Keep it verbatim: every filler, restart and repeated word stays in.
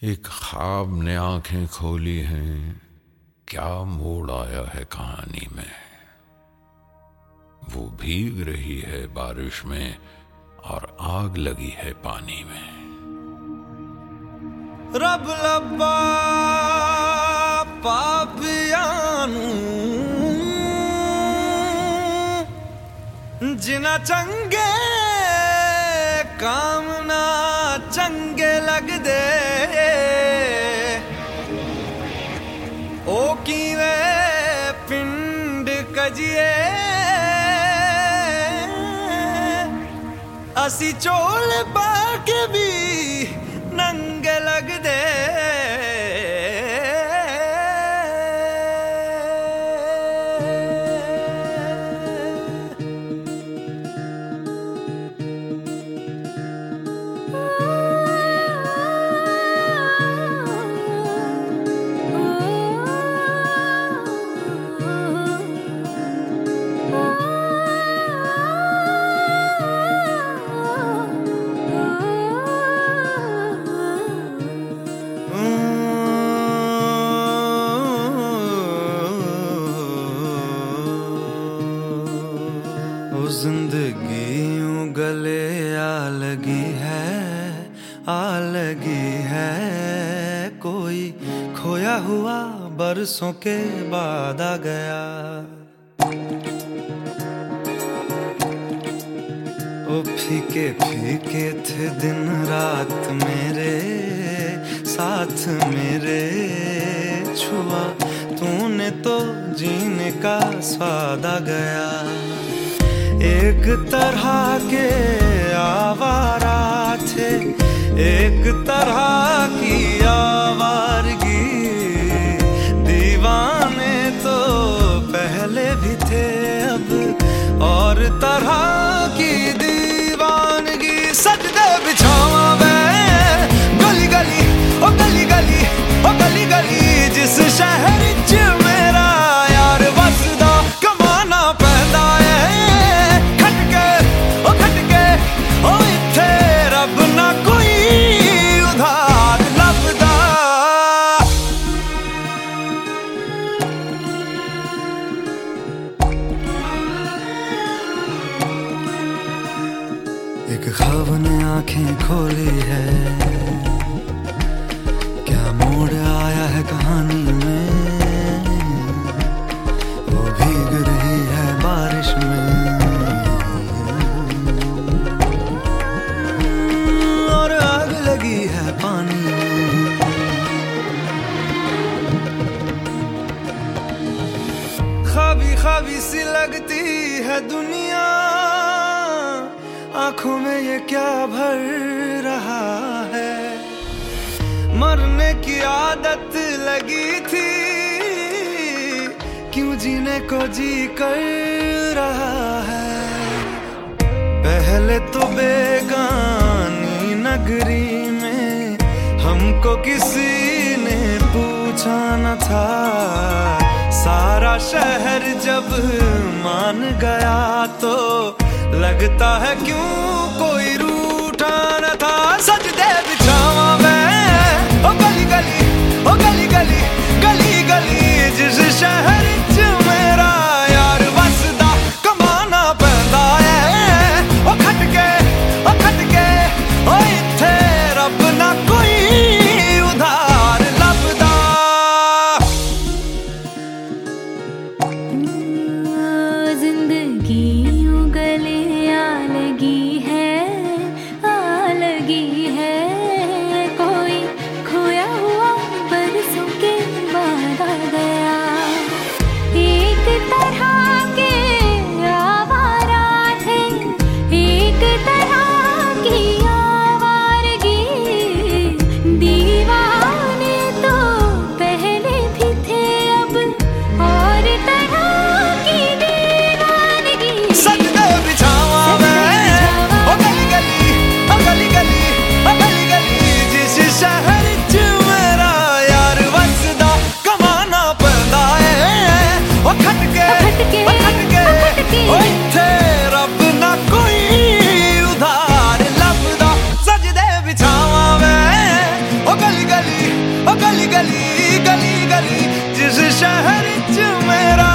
एक ख्वाब ने आंखें खोली हैं, क्या मोड़ आया है कहानी में। वो भीग रही है बारिश में और आग लगी है पानी में। रब लब्बा पापियानू जिना चंगे काम ना चंगे लगदे ओ कीवे पिंड कजिए असी चोल बाके भी नंगे लगदे। जिंदगी यूं गले आ लगी है, आ लगी है। कोई खोया हुआ बरसों के बाद आ गया। ओ फीके फीके थे दिन रात मेरे साथ मेरे, छुआ तूने तो जीने का स्वाद आ गया। एक तरह के आवारा थे, एक तरह की आवारगी। दीवाने तो पहले भी थे, अब और तरह की दीवानगी। सजदे बिछावा मैं गली गली ओ गली गली ओ गली गली, जिस शहर च मेरा यार बसदा कमाना पैंदा है। एक ख्वाब ने आंखें खोली है, क्या मोड़ आया है कहानी में। वो भीग रही है बारिश में और आग लगी है पानी में। ख्वाबी ख्वाबी सी लगती है दुनिया, आंखों में ये क्या भर रहा है। मरने की आदत लगी थी, क्यों जीने को जी कर रहा है। पहले तो बेगानी नगरी में हमको किसी ने पूछा न था। सारा शहर जब मान गया तो लगता है क्यों कोई रूठा न था। सजदे बिछावा मैं ओ गली गली ओ गली गली गली गली, जिस शहर च मेरा यार बसदा कमाना पैंदा है। ओ खटके ओ खटके ओ इत्थे रब ना कोई उधार लभदा। जिंदगी यूं गले आ लगी है, ओ गली गली गली गली जिस शहर च मेरा